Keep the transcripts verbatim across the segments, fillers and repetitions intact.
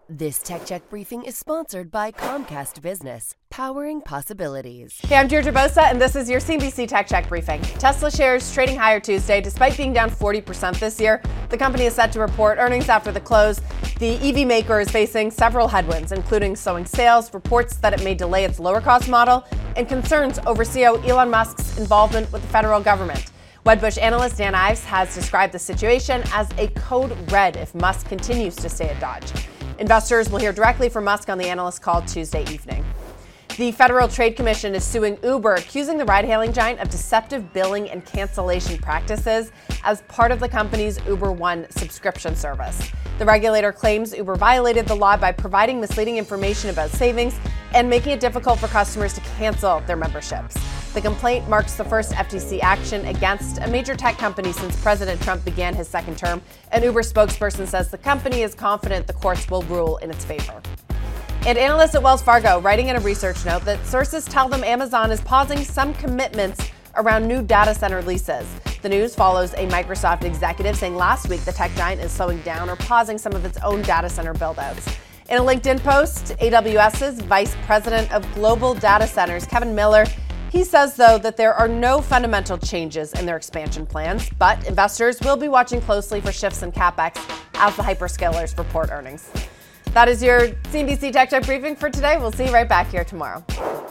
This Tech Check briefing is sponsored by Comcast Business, powering possibilities. Hey, I'm Deirdre Bosa, and this is your C N B C Tech Check briefing. Tesla shares trading higher Tuesday. Despite being down forty percent this year, the company is set to report earnings after the close. The E V maker is facing several headwinds, including slowing sales, reports that it may delay its lower-cost model, and concerns over C E O Elon Musk's involvement with the federal government. Wedbush analyst Dan Ives has described the situation as a code red if Musk continues to stay at Dodge. Investors will hear directly from Musk on the analyst call Tuesday evening. The Federal Trade Commission is suing Uber, accusing the ride-hailing giant of deceptive billing and cancellation practices as part of the company's Uber One subscription service. The regulator claims Uber violated the law by providing misleading information about savings and making it difficult for customers to cancel their memberships. The complaint marks the first F T C action against a major tech company since President Trump began his second term. An Uber spokesperson says the company is confident the courts will rule in its favor. And analysts at Wells Fargo writing in a research note that sources tell them Amazon is pausing some commitments around new data center leases. The news follows a Microsoft executive saying last week the tech giant is slowing down or pausing some of its own data center buildouts. In a LinkedIn post, AWS's Vice President of Global Data Centers, Kevin Miller, he says, though, that there are no fundamental changes in their expansion plans, but investors will be watching closely for shifts in CapEx as the hyperscalers report earnings. That is your C N B C Tech Check briefing for today. We'll see you right back here tomorrow.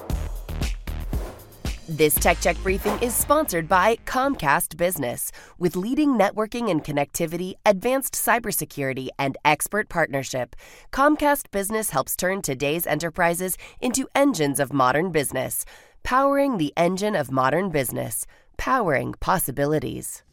This Tech Check briefing is sponsored by Comcast Business. With leading networking and connectivity, advanced cybersecurity, and expert partnership, Comcast Business helps turn today's enterprises into engines of modern business. Powering the engine of modern business. Powering possibilities.